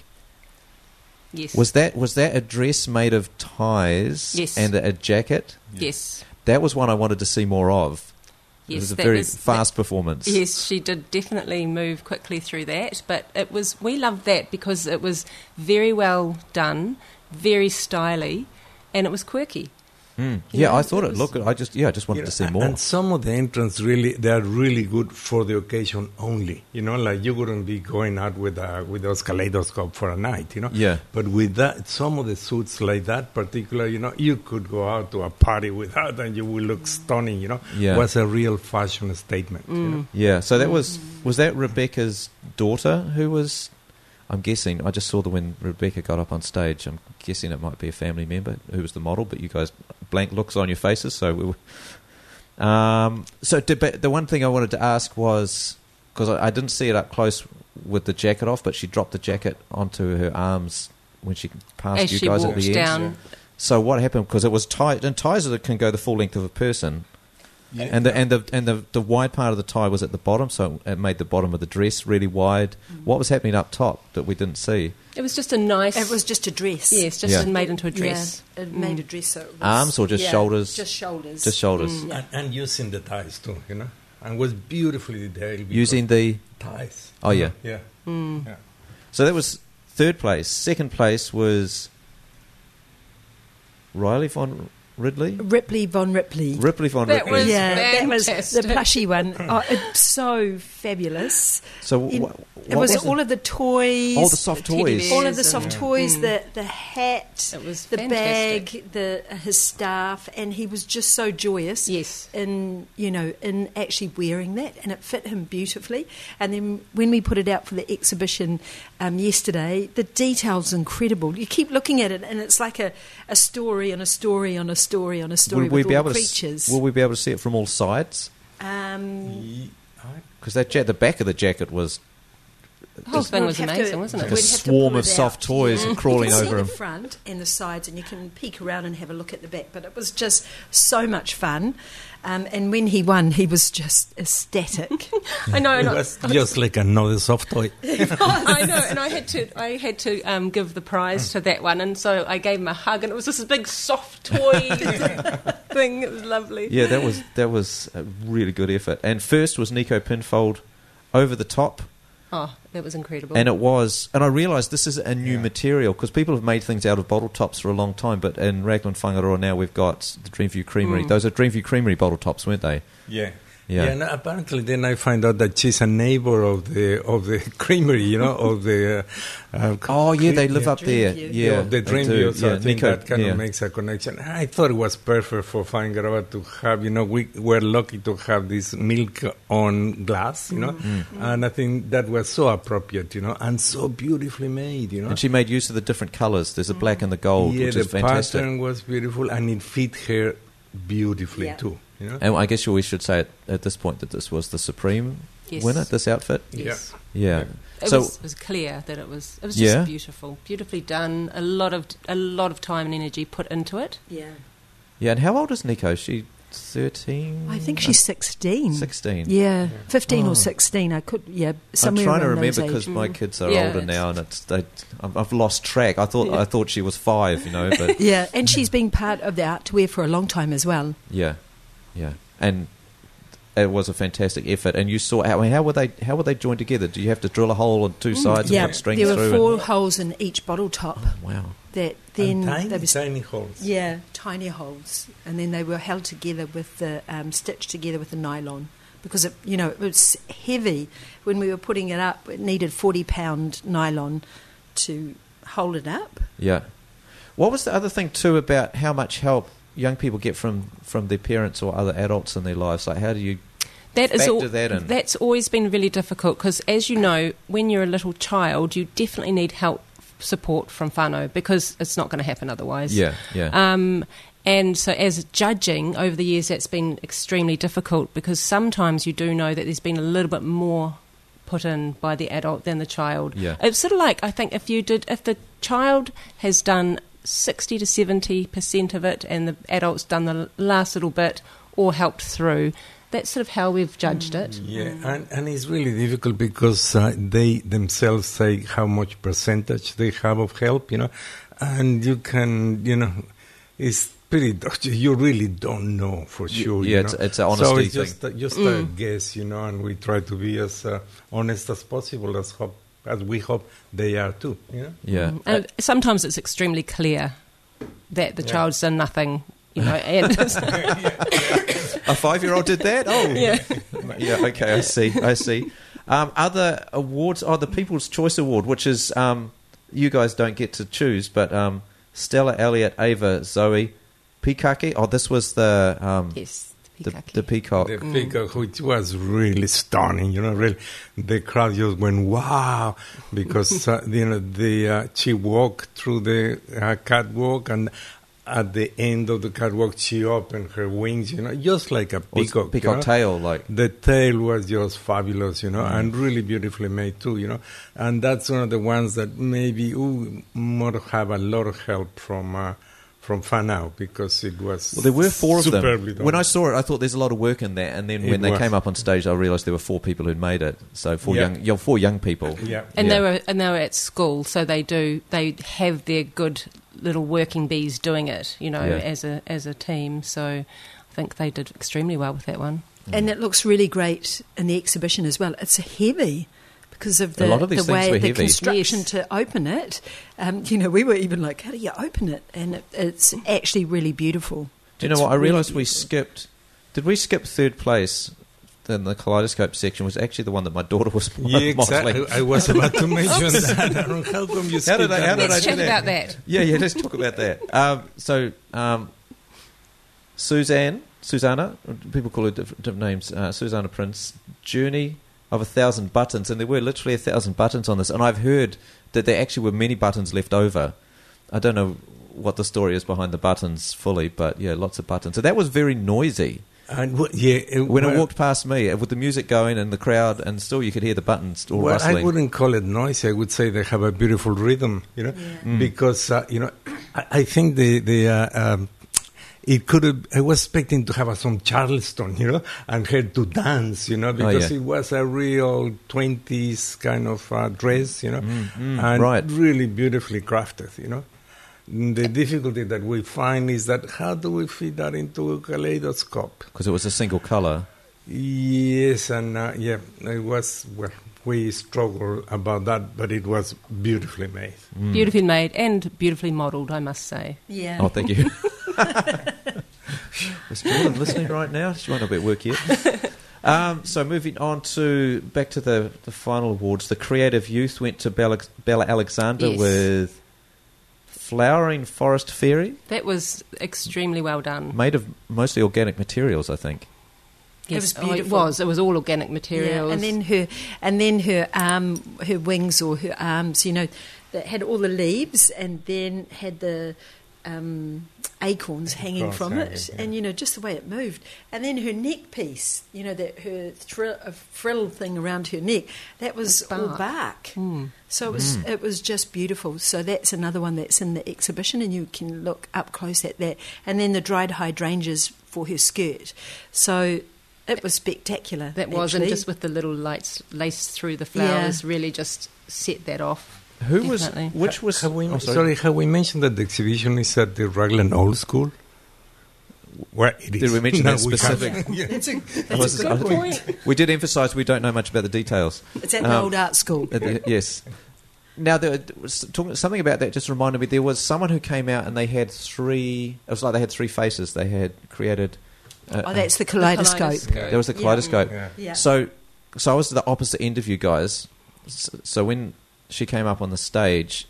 Speaker 2: Yes.
Speaker 1: Was that was that a dress made of ties
Speaker 2: Yes.
Speaker 1: and a, a jacket?
Speaker 2: Yes.
Speaker 1: That was one I wanted to see more of.
Speaker 2: Yes.
Speaker 1: it was a
Speaker 2: that
Speaker 1: very
Speaker 2: was-
Speaker 1: fast performance.
Speaker 2: Yes, she did definitely move quickly through that, but it was we loved that because it was very well done, very styly, and it was quirky.
Speaker 1: Mm.
Speaker 2: You
Speaker 1: Yeah,
Speaker 2: know,
Speaker 1: I thought
Speaker 2: it
Speaker 1: it,
Speaker 2: was-
Speaker 1: looked. I just yeah, I just wanted
Speaker 3: You
Speaker 1: to
Speaker 3: know,
Speaker 1: see more.
Speaker 3: And some of the entrants really, they are really good for the occasion only. You know, like you wouldn't be going out with a, with those kaleidoscope for a night. You know.
Speaker 1: Yeah.
Speaker 3: But with that, some of the suits like that particular, you know, you could go out to a party without, and you will look stunning. You know.
Speaker 1: Yeah.
Speaker 3: Was a real fashion statement. You know?
Speaker 1: Yeah, so that was was that Rebecca's daughter who was. I'm guessing. I just saw the when Rebecca got up on stage. I'm guessing it might be a family member who was the model. But you guys, blank looks on your faces. So we were. Um, so to, but the one thing I wanted to ask was because I, I didn't see it up close with the jacket off, but she dropped the jacket onto her arms when she passed
Speaker 2: As
Speaker 1: you
Speaker 2: she
Speaker 1: guys at
Speaker 2: walked
Speaker 1: the
Speaker 2: down,
Speaker 1: end. So what happened? Because it was tied, and ties that can go the full length of a person.
Speaker 3: Yeah.
Speaker 1: And the and the and the, the wide part of the tie was at the bottom, so it made the bottom of the dress really wide. What was happening up top that we didn't see?
Speaker 2: it was just a nice.
Speaker 4: It was just a dress.
Speaker 2: yes, just
Speaker 1: Yeah.
Speaker 2: made into a dress.
Speaker 4: Yeah, it made a dress. So it was,
Speaker 1: Arms or just
Speaker 4: yeah,
Speaker 1: shoulders?
Speaker 4: Just shoulders.
Speaker 1: Just shoulders.
Speaker 4: Yeah.
Speaker 3: And, and using the ties too, you know, and was beautifully detailed. because
Speaker 1: Using the
Speaker 3: ties.
Speaker 1: Oh, yeah.
Speaker 3: Yeah.
Speaker 2: Mm.
Speaker 3: Yeah.
Speaker 1: so that was third place. Second place was Riley von Ridley.
Speaker 4: Ripley von Ripley.
Speaker 1: Ripley von
Speaker 2: That
Speaker 1: Ripley.
Speaker 2: was
Speaker 4: yeah, that was the
Speaker 2: fantastic.
Speaker 4: plushy one. Oh, it's so fabulous.
Speaker 1: So
Speaker 4: In-
Speaker 1: wh-
Speaker 4: It
Speaker 1: what
Speaker 4: was,
Speaker 1: was
Speaker 4: all of the toys.
Speaker 1: all the soft
Speaker 2: the teddy
Speaker 1: toys.
Speaker 2: bears.
Speaker 4: all of the
Speaker 2: and-
Speaker 4: soft
Speaker 2: Yeah.
Speaker 4: toys,
Speaker 2: Mm.
Speaker 4: the the hat,
Speaker 2: It was
Speaker 4: the
Speaker 2: fantastic.
Speaker 4: bag, the his staff, and he was just so joyous.
Speaker 2: Yes.
Speaker 4: in you know in actually wearing that, and it fit him beautifully. And then when we put it out for the exhibition um, yesterday, the details incredible. You keep looking at it, and it's like a, a story on a story on a story on a story
Speaker 1: Will we
Speaker 4: with
Speaker 1: be
Speaker 4: all
Speaker 1: able
Speaker 4: the
Speaker 1: to? s-
Speaker 4: creatures.
Speaker 1: Will we be able to see it from all sides?
Speaker 4: um,
Speaker 3: Ye- I-
Speaker 1: Because that ja- the back of the jacket was
Speaker 2: The whole thing
Speaker 4: we'll
Speaker 2: was
Speaker 4: have to-
Speaker 2: amazing, wasn't
Speaker 1: like
Speaker 2: it?
Speaker 1: a
Speaker 4: we'd have to
Speaker 1: swarm
Speaker 4: pull
Speaker 1: of
Speaker 4: it
Speaker 1: soft
Speaker 4: out.
Speaker 1: toys
Speaker 4: Yeah.
Speaker 1: crawling
Speaker 4: you can
Speaker 1: over
Speaker 4: see
Speaker 1: him.
Speaker 4: the front and the sides, and you can peek around and have a look at the back. But it was just so much fun. Um, and when he won, he was just ecstatic.
Speaker 2: I know.
Speaker 3: It
Speaker 2: And I,
Speaker 3: was just like another soft toy.
Speaker 2: I know, and I had to, I had to um, give the prize to that one, and so I gave him a hug, and it was this big soft toy thing. It was lovely.
Speaker 1: Yeah, that was that was a really good effort. And first was Nico Pinfold over the top.
Speaker 2: Oh, that was incredible.
Speaker 1: And it was, and I realised this is a new
Speaker 3: Yeah.
Speaker 1: material because people have made things out of bottle tops for a long time. But in Raglan Whangaroa now we've got the Dreamview Creamery.
Speaker 2: Mm.
Speaker 1: Those are Dreamview Creamery bottle tops, weren't they?
Speaker 3: Yeah.
Speaker 1: Yeah.
Speaker 3: Yeah, and apparently then I find out that she's a neighbor of the of the creamery, you know, of the. Uh, uh,
Speaker 1: Oh yeah, they live
Speaker 3: yeah.
Speaker 1: up there.
Speaker 4: Dreamview.
Speaker 1: Yeah,
Speaker 3: of the
Speaker 1: they
Speaker 3: dream
Speaker 1: do.
Speaker 3: view, so
Speaker 1: Yeah,
Speaker 3: I think
Speaker 1: Nico-
Speaker 3: that kind
Speaker 1: yeah.
Speaker 3: of makes a connection. I thought it was perfect for Whangaroa to have, you know, we were lucky to have this milk on glass, you know,
Speaker 1: Mm.
Speaker 3: and I think that was so appropriate, you know, and so beautifully made, you know.
Speaker 1: And she made use of the different colours. There's the black and the gold,
Speaker 3: yeah,
Speaker 1: which
Speaker 3: the
Speaker 1: is fantastic.
Speaker 3: pattern was beautiful, and it fit her beautifully
Speaker 4: Yeah.
Speaker 3: too, you know.
Speaker 1: And I guess we should say at, at this point that this was the supreme
Speaker 2: Yes.
Speaker 1: winner, this outfit.
Speaker 2: Yes.
Speaker 1: Yeah.
Speaker 2: It,
Speaker 1: so
Speaker 2: was, it was clear that it was it was just
Speaker 1: Yeah.
Speaker 2: beautiful, beautifully done. A lot of a lot of time and energy put into it.
Speaker 4: yeah,
Speaker 1: yeah, and how old is Nico? Is she thirteen?
Speaker 4: I think she's sixteen.
Speaker 1: sixteen.
Speaker 4: Yeah, fifteen
Speaker 1: Oh.
Speaker 4: or sixteen. I could, yeah,
Speaker 1: I'm
Speaker 4: somewhere
Speaker 1: trying to
Speaker 4: around
Speaker 1: remember
Speaker 4: those
Speaker 1: because
Speaker 4: ages.
Speaker 1: my
Speaker 2: Mm.
Speaker 1: kids are
Speaker 2: Yeah,
Speaker 1: older
Speaker 2: it's-
Speaker 1: now, and it's they, I've, I've lost track. I thought
Speaker 2: Yeah.
Speaker 1: I thought she was five, you know, but
Speaker 4: Yeah, and she's been part of the art to wear for a long time as well.
Speaker 1: yeah, yeah, and it was a fantastic effort. And you saw how, I mean, how were they how were they joined together? Do you have to drill a hole on two sides
Speaker 4: yeah,
Speaker 1: and put strings
Speaker 4: there
Speaker 1: through?
Speaker 4: were four
Speaker 1: and,
Speaker 4: holes in each bottle top.
Speaker 1: wow.
Speaker 4: That then
Speaker 3: and tiny,
Speaker 4: they was
Speaker 3: tiny holes.
Speaker 4: yeah, tiny holes, and then they were held together with the um, stitched together with the nylon because it, you know, it was heavy. When we were putting it up, it needed forty pound nylon to hold it up.
Speaker 1: Yeah. What was the other thing too about how much help young people get from, from their parents or other adults in their lives? Like, how do you
Speaker 2: that is
Speaker 1: factor
Speaker 2: al-
Speaker 1: that in?
Speaker 2: That's always been really difficult because, as you know, when you're a little child, you definitely need help, support from whānau because it's not going to happen otherwise.
Speaker 1: Yeah, yeah.
Speaker 2: Um, and so as judging over the years, that's been extremely difficult because sometimes you do know that there's been a little bit more put in by the adult than the child.
Speaker 1: Yeah.
Speaker 2: It's sort of like, I think, if you did, if the child has done sixty to seventy percent of it and the adult's done the last little bit or helped through, that's sort of how we've judged it.
Speaker 3: Yeah, and, and it's really difficult because uh, they themselves say how much percentage they have of help, you know, and you can, you know, it's pretty, you really don't know for sure.
Speaker 1: Yeah,
Speaker 3: you
Speaker 1: it's,
Speaker 3: know?
Speaker 1: it's an honesty
Speaker 3: so it's
Speaker 1: thing.
Speaker 3: just, uh, just
Speaker 2: Mm.
Speaker 3: a guess, you know, and we try to be as uh, honest as possible, as, hope, as we hope they are too, you know.
Speaker 1: Yeah.
Speaker 2: And sometimes it's extremely clear that the
Speaker 3: Yeah.
Speaker 2: child's done nothing, you know, and
Speaker 1: A five-year-old did that? Oh,
Speaker 2: yeah.
Speaker 1: yeah. Okay, I see. I see. Um, other awards? Oh, the People's Choice Award, which is um, you guys don't get to choose, but um, Stella, Elliot, Ava, Zoe, Pikaki. Oh, this was the um,
Speaker 2: Yes,
Speaker 1: the,
Speaker 2: Pikaki.
Speaker 1: the peacock.
Speaker 3: The peacock, which was really stunning, you know, really, the crowd just went wow because uh, you know the uh, she walked through the uh, catwalk and at the end of the catwalk she opened her wings, you know, just like a
Speaker 1: Or it's
Speaker 3: peacock.
Speaker 1: peacock
Speaker 3: you know?
Speaker 1: tail, like.
Speaker 3: The tail was just fabulous, you know,
Speaker 1: Mm.
Speaker 3: and really beautifully made too, you know, and that's one of the ones that maybe ooh, might have a lot of help from. Uh, From whānau because it was
Speaker 1: Well, there were four of
Speaker 3: superbly
Speaker 1: them.
Speaker 3: done.
Speaker 1: When I saw it, I thought there's a lot of work in that, and then
Speaker 3: It
Speaker 1: when they
Speaker 3: was.
Speaker 1: came up on stage, I realised there were four people who'd made it. So four
Speaker 3: Yeah.
Speaker 1: young, young, four young people.
Speaker 3: Yeah.
Speaker 2: And
Speaker 1: Yeah.
Speaker 2: they were and they were at school, so they do they have their good little working bees doing it, you know,
Speaker 1: Yeah.
Speaker 2: as a as a team. So I think they did extremely well with that one.
Speaker 4: And it looks really great in the exhibition as well. It's heavy because of the,
Speaker 1: A lot of these
Speaker 4: the
Speaker 1: things
Speaker 4: way
Speaker 1: were
Speaker 4: the
Speaker 1: heavy.
Speaker 4: construction
Speaker 2: Yes.
Speaker 4: to open it. Um, you know, we were even like, how do you open it? And it, it's actually really beautiful.
Speaker 1: Do you know
Speaker 4: It's
Speaker 1: what? I
Speaker 4: really
Speaker 1: realised we
Speaker 4: beautiful.
Speaker 1: skipped. Did we skip third place? Then the kaleidoscope section was actually the one that my daughter was
Speaker 3: Yeah,
Speaker 1: modelling.
Speaker 3: exactly. I was about to mention that. Aaron, how come you
Speaker 1: How did
Speaker 3: skipped
Speaker 1: I- how
Speaker 3: that?
Speaker 1: did
Speaker 2: Let's
Speaker 1: I do
Speaker 2: chat
Speaker 1: that?
Speaker 2: about that.
Speaker 1: Yeah, yeah. Let's talk about that. Um, so, um, Suzanne, Susanna, people call her different, different names. Uh, Susanna Prince, Journey of a Thousand Buttons, and there were literally a thousand buttons on this. And I've heard that there actually were many buttons left over. I don't know what the story is behind the buttons fully, but yeah, lots of buttons. So that was very noisy.
Speaker 3: And what, yeah, it,
Speaker 1: When
Speaker 3: well,
Speaker 1: it walked past me, with the music going and the crowd, and still you could hear the buttons all
Speaker 3: well,
Speaker 1: rustling.
Speaker 3: I wouldn't call it noisy. I would say they have a beautiful rhythm, you know,
Speaker 1: Mm.
Speaker 3: because uh, you know, I, I think the the uh, um, it could have. I was expecting to have uh, some Charleston, you know, and her to dance, you know, because
Speaker 1: yeah.
Speaker 3: it was a real twenties kind of uh, dress, you know,
Speaker 1: Mm, mm,
Speaker 3: and
Speaker 1: right.
Speaker 3: really beautifully crafted, you know. The difficulty that we find is that how do we fit that into a kaleidoscope?
Speaker 1: Because it was a single colour.
Speaker 3: Yes, and uh, yeah, it was, well, we struggled about that, but it was beautifully made.
Speaker 1: Mm.
Speaker 2: Beautifully made and beautifully modelled, I must say.
Speaker 4: Yeah.
Speaker 1: Oh, thank you. Is Jordan listening right now? She might not be at work yet. Um, so moving on to back to the, the final awards. The Creative Youth went to Bella, Bella Alexander
Speaker 2: Yes.
Speaker 1: with Flowering Forest Fairy,
Speaker 2: That was extremely well done.
Speaker 1: made of mostly organic materials, I think.
Speaker 2: Yes,
Speaker 4: was
Speaker 2: oh, it
Speaker 4: beautiful.
Speaker 2: was. It was all organic
Speaker 4: Yeah,
Speaker 2: materials.
Speaker 4: and then her, and then her arm, her wings or her arms, you know, that had all the leaves, and then had the um, acorns hanging
Speaker 3: Acorns
Speaker 4: from
Speaker 3: hanging,
Speaker 4: it,
Speaker 3: yeah.
Speaker 4: and you know, just the way it moved, and then her neck piece, you know, that her thrill, a frill thing around her neck, that was
Speaker 2: That's
Speaker 4: all
Speaker 2: bark.
Speaker 4: bark.
Speaker 2: Mm.
Speaker 4: So it was,
Speaker 1: Mm.
Speaker 4: it was just beautiful. So that's another one that's in the exhibition, and you can look up close at that. And then the dried hydrangeas for her skirt. So it was spectacular.
Speaker 2: That was, and
Speaker 4: actually.
Speaker 2: just with the little lights laced through the flowers, really just set that off.
Speaker 1: Who
Speaker 2: Definitely.
Speaker 1: was, which was,
Speaker 3: Have we,
Speaker 1: oh,
Speaker 3: sorry. have we mentioned that the exhibition is at the Raglan Old School? Where it is.
Speaker 1: Did we mention
Speaker 3: No,
Speaker 1: that
Speaker 3: we
Speaker 1: specific?
Speaker 3: can't. Yeah.
Speaker 4: That's a,
Speaker 1: I
Speaker 4: that's
Speaker 1: was-
Speaker 4: a
Speaker 1: I
Speaker 4: good
Speaker 1: think-
Speaker 4: point.
Speaker 1: We did emphasise we don't know much about the details.
Speaker 4: It's at the
Speaker 1: Um,
Speaker 4: old art school.
Speaker 1: At the- yes. Now, there was talking, something about that just reminded me. There was someone who came out and they had three. It was like they had three faces. They had created Uh,
Speaker 4: Oh, that's the kaleidoscope.
Speaker 2: kaleidoscope.
Speaker 1: There was the kaleidoscope.
Speaker 3: Yeah.
Speaker 4: Yeah.
Speaker 1: So, so I was the opposite end of you guys. S- So when she came up on the stage,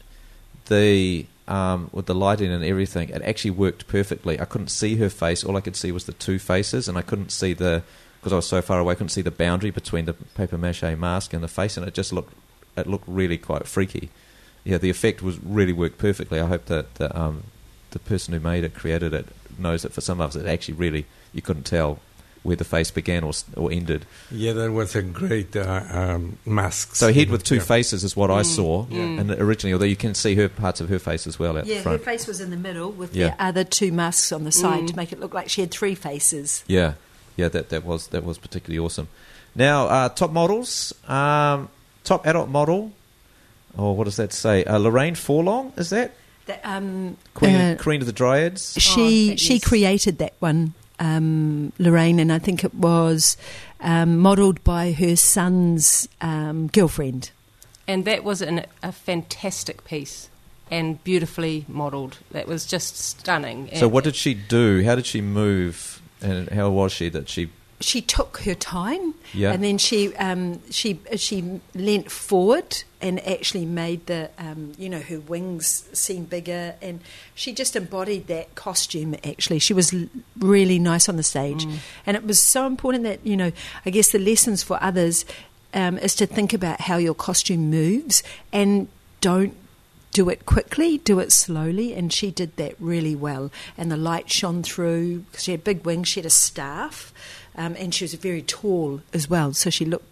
Speaker 1: the um, with the lighting and everything, it actually worked perfectly. I couldn't see her face. All I could see was the two faces, and I couldn't see the because I was so far away. I couldn't see the boundary between the paper mache mask and the face, and it just looked it looked really quite freaky. Yeah, the effect was really worked perfectly. I hope that the um, the person who made it, created it, knows that for some of us, it actually really you couldn't tell where the face began or s- or ended.
Speaker 3: Yeah, that was a great uh, um, mask.
Speaker 1: So head with two
Speaker 3: Yeah.
Speaker 1: faces is what I saw,
Speaker 3: Yeah.
Speaker 1: and originally, although you can see her parts of her face as well out
Speaker 4: Yeah,
Speaker 1: the
Speaker 4: her
Speaker 1: front.
Speaker 4: face was in the middle with
Speaker 1: Yeah.
Speaker 4: the other two masks on the side
Speaker 2: Mm.
Speaker 4: to make it look like she had three faces.
Speaker 1: Yeah, yeah, that that was that was particularly awesome. Now, uh, top models, um, top adult model. Oh, what does that say? Uh, Lorraine Forlong, is that
Speaker 4: That, um,
Speaker 1: Queen,
Speaker 4: uh,
Speaker 1: Queen of the Dryads?
Speaker 4: she
Speaker 2: that
Speaker 4: she
Speaker 2: is-
Speaker 4: created that one, um, Lorraine, and I think it was um, modelled by her son's um, girlfriend.
Speaker 2: And that was an, a fantastic piece and beautifully modelled. That was just stunning.
Speaker 1: So,
Speaker 2: And-
Speaker 1: what did she do? How did she move? And how was she that she?
Speaker 4: She took her time,
Speaker 1: Yeah.
Speaker 4: and then she um, she she leant forward and actually made the um, you know her wings seem bigger, and she just embodied that costume. Actually, she was l- really nice on the stage, and it was so important that you know I guess the lessons for others um, is to think about how your costume moves and don't do it quickly, do it slowly, and she did that really well. And the light shone through because she had big wings. She had a staff, um, and she was very tall as well. So she looked,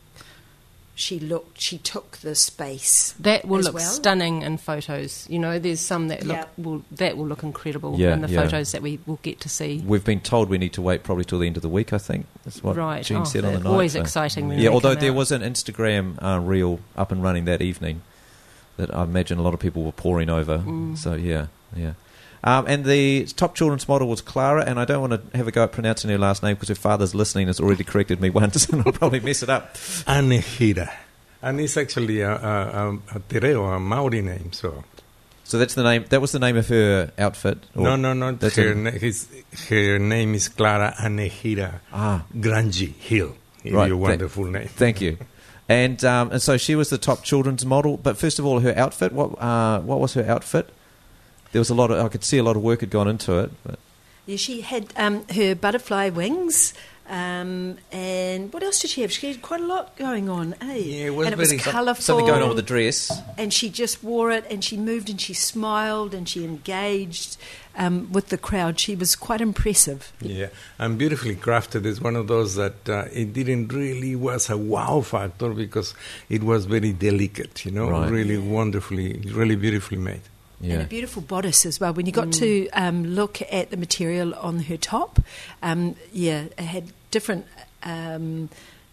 Speaker 4: she looked, she took the space.
Speaker 2: that will
Speaker 4: as
Speaker 2: look
Speaker 4: well.
Speaker 2: stunning in photos. You know, there's some that look
Speaker 4: Yeah.
Speaker 2: will that will look incredible
Speaker 1: Yeah,
Speaker 2: in the
Speaker 1: yeah.
Speaker 2: photos that we will get to see.
Speaker 1: We've been told we need to wait probably till the end of the week. I think that's what
Speaker 2: Right.
Speaker 1: Jean
Speaker 2: Oh,
Speaker 1: said on the
Speaker 2: they're
Speaker 1: night.
Speaker 2: always
Speaker 1: so-
Speaker 2: exciting when
Speaker 1: Yeah,
Speaker 2: they
Speaker 1: although
Speaker 2: come
Speaker 1: there
Speaker 2: out.
Speaker 1: was an Instagram uh, reel up and running that evening that I imagine a lot of people were poring over.
Speaker 2: Mm.
Speaker 1: So yeah, yeah. Um, and the top children's model was Clara, and I don't want to have a go at pronouncing her last name because her father's listening has already corrected me once, and I'll probably mess it up.
Speaker 3: Anehira. And it's actually a, a, a, a Tereo, a Maori name. So
Speaker 1: So that's the name. That was the name of her outfit. or-
Speaker 3: no, no, no.
Speaker 1: that's
Speaker 3: Her,
Speaker 1: a-
Speaker 3: na- his, her name is Clara Anehira
Speaker 1: Ah,
Speaker 3: Grangi Hill. If
Speaker 1: Right,
Speaker 3: you want
Speaker 1: thank-
Speaker 3: the full name.
Speaker 1: thank you. And um, and so she was the top children's model. But first of all, her outfit. What uh, what was her outfit? There was a lot of. I could see a lot of work had gone into it. But
Speaker 4: Yeah, she had um, her butterfly wings. Um, and what else did she have? She had quite a lot going on, eh?
Speaker 3: Yeah, it was
Speaker 4: and it was
Speaker 3: very-
Speaker 4: colourful.
Speaker 1: something going on with the dress.
Speaker 4: And she just wore it, and she moved, and she smiled, and she engaged um, with the crowd. She was quite impressive.
Speaker 3: Yeah, and beautifully crafted. It's one of those that uh, it didn't really was a wow factor because it was very delicate, you know,
Speaker 1: Right.
Speaker 3: really wonderfully, really beautifully made.
Speaker 4: And
Speaker 1: Yeah.
Speaker 4: a beautiful bodice as well. When you got to um, look at the material on her top, um, yeah, it had different um,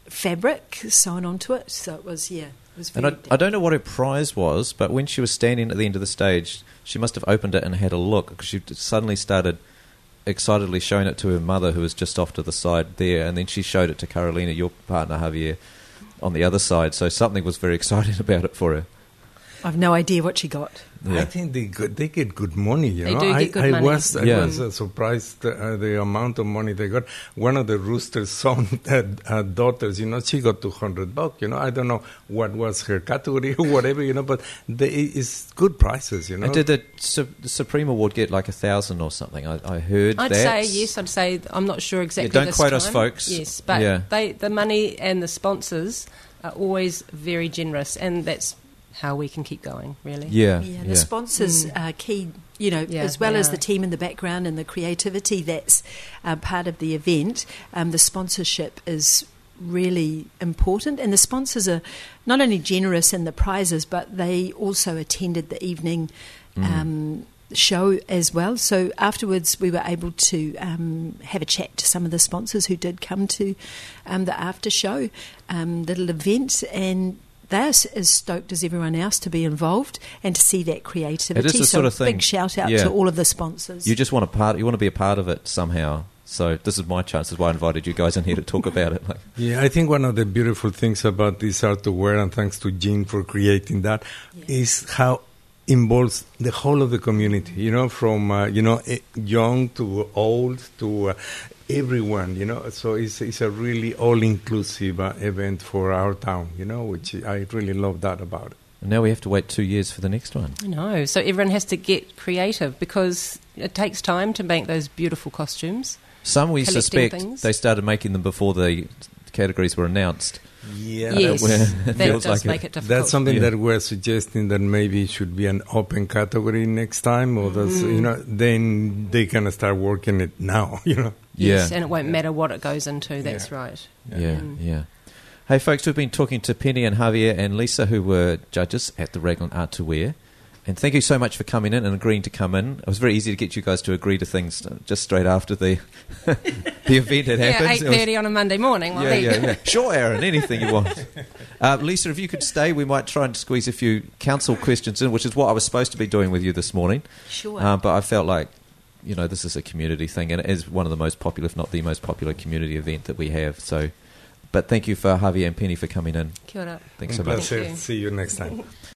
Speaker 4: fabric sewn onto it. So it was, yeah, it was
Speaker 1: And
Speaker 4: very
Speaker 1: I, I don't know what her prize was, but when she was standing at the end of the stage, she must have opened it and had a look because she suddenly started excitedly showing it to her mother, who was just off to the side there, and then she showed it to Carolina, your partner Javier, on the other side. So something was very exciting about it for her.
Speaker 4: I've no idea what she got.
Speaker 1: Yeah.
Speaker 3: I think they good, they get good money. You
Speaker 2: They
Speaker 3: know,
Speaker 2: do
Speaker 3: I,
Speaker 2: get good
Speaker 3: I
Speaker 2: money.
Speaker 3: was I
Speaker 1: Yeah.
Speaker 3: was uh, surprised uh, the amount of money they got. One of the Rooster's son uh, uh, daughters, you know, she got two hundred bucks. You know, I don't know what was her category or whatever. You know, but they, it's good prices. You know,
Speaker 1: And did the, Su- the Supreme Award get like a thousand or something? I, I heard
Speaker 2: I'd
Speaker 1: that.
Speaker 2: say yes. I'd say I'm not sure exactly.
Speaker 1: don't
Speaker 2: this
Speaker 1: quote us,
Speaker 2: time.
Speaker 1: folks.
Speaker 2: Yes, but
Speaker 1: Yeah.
Speaker 2: they the money and the sponsors are always very generous, and that's how we can keep going. Really.
Speaker 1: Yeah,
Speaker 4: Yeah,
Speaker 1: yeah.
Speaker 4: the sponsors
Speaker 2: Mm.
Speaker 4: are key, you know,
Speaker 2: Yeah,
Speaker 4: as well
Speaker 2: they
Speaker 4: as
Speaker 2: are.
Speaker 4: the team in the background and the creativity that's uh, part of the event. Um, the sponsorship is really important, and the sponsors are not only generous in the prizes, but they also attended the evening um, show as well. So afterwards, we were able to um, have a chat to some of the sponsors who did come to um, the after show um, little event, and they're as as stoked as everyone else to be involved and to see that creativity.
Speaker 1: It is the
Speaker 4: so
Speaker 1: sort of thing-
Speaker 4: big shout out
Speaker 1: yeah.
Speaker 4: to all of the sponsors.
Speaker 1: You just want a part. You want to be a part of it somehow. So this is my chance. That's why I invited you guys in here to talk about it. Like,
Speaker 3: Yeah, I think one of the beautiful things about this art to wear, and thanks to Jean for creating that,
Speaker 4: Yeah.
Speaker 3: is how involves the whole of the community, you know, from, uh, you know, eh, young to old to uh, everyone, you know. So it's, it's a really all-inclusive uh, event for our town, you know, which I really love that about it.
Speaker 1: And now we have to wait two years for the next one.
Speaker 2: I know. So everyone has to get creative because it takes time to make those beautiful costumes.
Speaker 1: Some we
Speaker 2: Collecting
Speaker 1: suspect
Speaker 2: things.
Speaker 1: they started making them before the categories were announced.
Speaker 3: Yeah,
Speaker 2: Yes,
Speaker 1: Well, it
Speaker 2: that
Speaker 1: feels
Speaker 2: does
Speaker 1: like
Speaker 2: make
Speaker 1: it.
Speaker 2: it difficult.
Speaker 3: that's something
Speaker 1: Yeah.
Speaker 3: that we're suggesting that maybe it should be an open category next time, or that's, you know, then they can start working it now, you know.
Speaker 2: Yes,
Speaker 1: Yeah.
Speaker 2: and it won't matter what it goes into, that's
Speaker 3: Yeah.
Speaker 2: right.
Speaker 1: Yeah,
Speaker 2: Mm.
Speaker 1: yeah. Hey, folks, we've been talking to Penny and Javier and Lisa, who were judges at the Raglan Art to Wear. And thank you so much for coming in and agreeing to come in. It was very easy to get you guys to agree to things just straight after the the event had
Speaker 2: Yeah,
Speaker 1: happened.
Speaker 2: eight
Speaker 1: It was-
Speaker 2: thirty on a Monday morning. Well,
Speaker 1: yeah,
Speaker 2: there you
Speaker 1: yeah,
Speaker 2: go.
Speaker 1: yeah. Sure, Aaron, anything you want. Uh, Lisa, if you could stay, we might try and squeeze a few council questions in, which is what I was supposed to be doing with you this morning.
Speaker 4: Sure.
Speaker 1: Uh, but I felt like, you know, this is a community thing, and it is one of the most popular, if not the most popular community event that we have. So, but thank you for Javier and Penny for coming in.
Speaker 2: Kia ora.
Speaker 1: Thanks
Speaker 3: Un
Speaker 1: so much.
Speaker 3: placer.
Speaker 2: Thank you.
Speaker 3: See you next time.